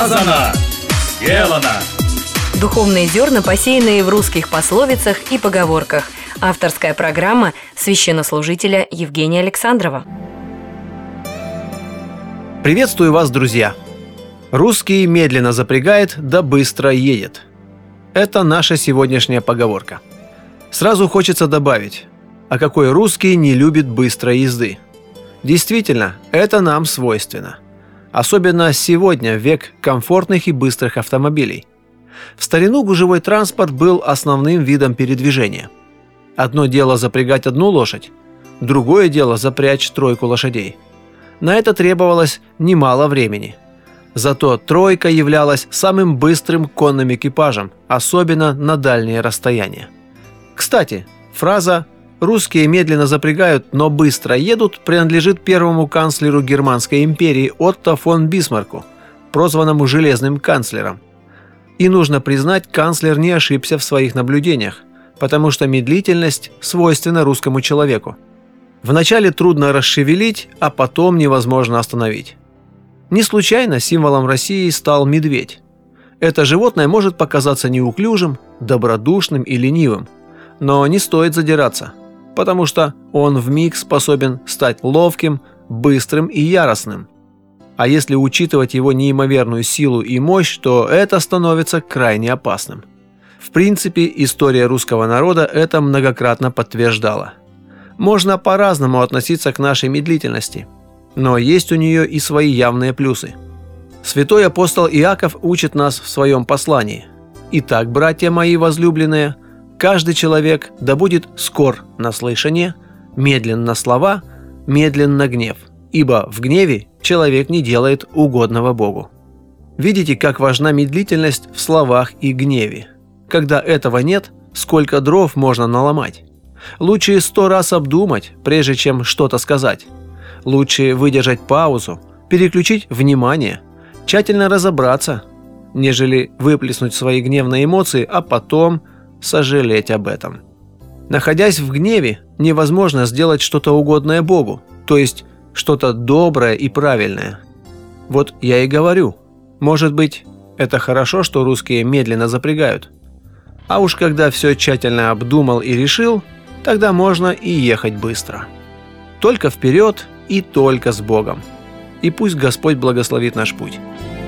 Сказано, сделано. Духовные зерна, посеянные в русских пословицах и поговорках. Авторская программа священнослужителя Евгения Александрова. Приветствую вас, друзья! Русский медленно запрягает, да быстро едет. Это наша сегодняшняя поговорка. Сразу хочется добавить, а какой русский не любит быстрой езды? Действительно, это нам свойственно. Особенно сегодня, в век комфортных и быстрых автомобилей. В старину гужевой транспорт был основным видом передвижения. Одно дело запрягать одну лошадь, другое дело запрячь тройку лошадей. На это требовалось немало времени. Зато тройка являлась самым быстрым конным экипажем, особенно на дальние расстояния. Кстати, фраза «русские медленно запрягают, но быстро едут» принадлежит первому канцлеру Германской империи Отто фон Бисмарку, прозванному «железным канцлером». И нужно признать, канцлер не ошибся в своих наблюдениях, потому что медлительность свойственна русскому человеку. Вначале трудно расшевелить, а потом невозможно остановить. Не случайно символом России стал медведь. Это животное может показаться неуклюжим, добродушным и ленивым, но не стоит задираться, потому что он вмиг способен стать ловким, быстрым и яростным. А если учитывать его неимоверную силу и мощь, то это становится крайне опасным. В принципе, история русского народа это многократно подтверждала. Можно по-разному относиться к нашей медлительности, но есть у нее и свои явные плюсы. Святой апостол Иаков учит нас в своем послании: «Итак, братья мои возлюбленные, каждый человек да будет скор на слышание, медлен на слова, медлен на гнев, ибо в гневе человек не делает угодного Богу». Видите, как важна медлительность в словах и гневе. Когда этого нет, сколько дров можно наломать. Лучше 100 раз обдумать, прежде чем что-то сказать. Лучше выдержать паузу, переключить внимание, тщательно разобраться, нежели выплеснуть свои гневные эмоции, а потом сожалеть об этом. Находясь в гневе, невозможно сделать что-то угодное Богу, то есть что-то доброе и правильное. Вот я и говорю, может быть, это хорошо, что русские медленно запрягают. А уж когда все тщательно обдумал и решил, тогда можно и ехать быстро. Только вперед и только с Богом. И пусть Господь благословит наш путь.